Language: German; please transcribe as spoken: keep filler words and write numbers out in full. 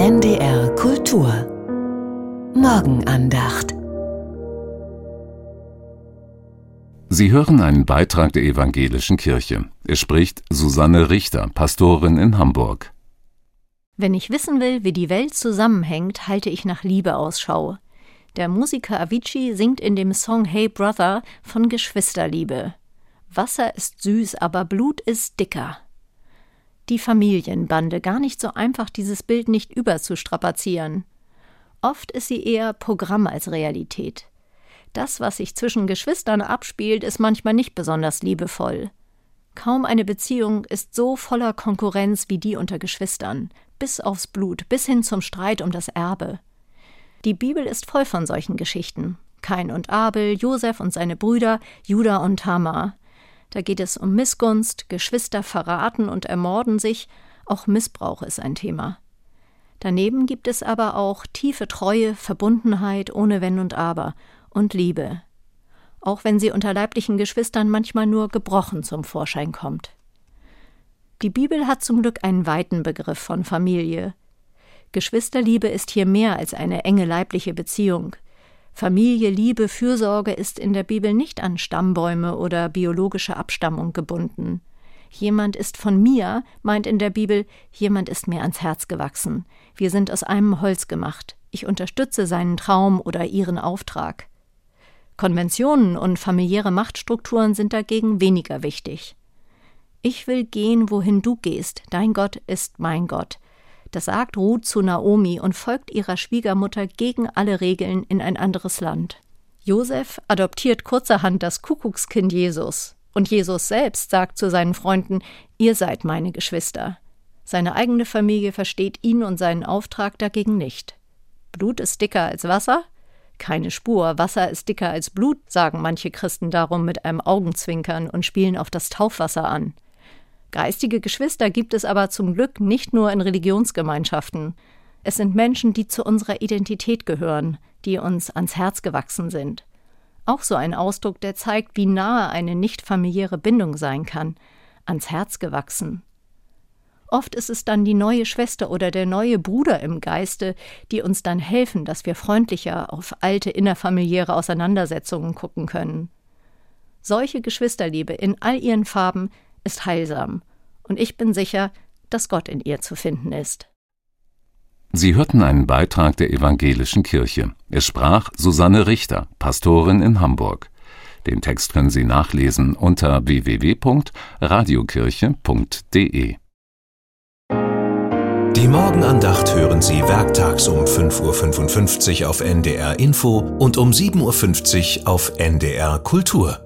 N D R Kultur Morgenandacht. Sie hören einen Beitrag der Evangelischen Kirche. Es spricht Susanne Richter, Pastorin in Hamburg. Wenn ich wissen will, wie die Welt zusammenhängt, halte ich nach Liebe Ausschau. Der Musiker Avicii singt in dem Song Hey Brother von Geschwisterliebe. Wasser ist süß, aber Blut ist dicker. Die Familienbande, gar nicht so einfach, dieses Bild nicht überzustrapazieren. Oft ist sie eher Programm als Realität. Das, was sich zwischen Geschwistern abspielt, ist manchmal nicht besonders liebevoll. Kaum eine Beziehung ist so voller Konkurrenz wie die unter Geschwistern, bis aufs Blut, bis hin zum Streit um das Erbe. Die Bibel ist voll von solchen Geschichten. Kain und Abel, Josef und seine Brüder, Juda und Tamar. Da geht es um Missgunst, Geschwister verraten und ermorden sich, auch Missbrauch ist ein Thema. Daneben gibt es aber auch tiefe Treue, Verbundenheit ohne Wenn und Aber und Liebe. Auch wenn sie unter leiblichen Geschwistern manchmal nur gebrochen zum Vorschein kommt. Die Bibel hat zum Glück einen weiten Begriff von Familie. Geschwisterliebe ist hier mehr als eine enge leibliche Beziehung. Familie, Liebe, Fürsorge ist in der Bibel nicht an Stammbäume oder biologische Abstammung gebunden. Jemand ist von mir, meint in der Bibel, jemand ist mir ans Herz gewachsen. Wir sind aus einem Holz gemacht. Ich unterstütze seinen Traum oder ihren Auftrag. Konventionen und familiäre Machtstrukturen sind dagegen weniger wichtig. Ich will gehen, wohin du gehst. Dein Gott ist mein Gott. Das sagt Ruth zu Naomi und folgt ihrer Schwiegermutter gegen alle Regeln in ein anderes Land. Josef adoptiert kurzerhand das Kuckuckskind Jesus. Und Jesus selbst sagt zu seinen Freunden, ihr seid meine Geschwister. Seine eigene Familie versteht ihn und seinen Auftrag dagegen nicht. Blut ist dicker als Wasser? Keine Spur. Wasser ist dicker als Blut, sagen manche Christen darum mit einem Augenzwinkern und spielen auf das Taufwasser an. Geistige Geschwister gibt es aber zum Glück nicht nur in Religionsgemeinschaften. Es sind Menschen, die zu unserer Identität gehören, die uns ans Herz gewachsen sind. Auch so ein Ausdruck, der zeigt, wie nahe eine nicht familiäre Bindung sein kann, ans Herz gewachsen. Oft ist es dann die neue Schwester oder der neue Bruder im Geiste, die uns dann helfen, dass wir freundlicher auf alte innerfamiliäre Auseinandersetzungen gucken können. Solche Geschwisterliebe in all ihren Farben ist heilsam, und ich bin sicher, dass Gott in ihr zu finden ist. Sie hörten einen Beitrag der Evangelischen Kirche. Es sprach Susanne Richter, Pastorin in Hamburg. Den Text können Sie nachlesen unter w w w punkt radiokirche punkt d e. Die Morgenandacht hören Sie werktags um fünf Uhr fünfundfünfzig auf N D R Info und um sieben Uhr fünfzig auf N D R Kultur.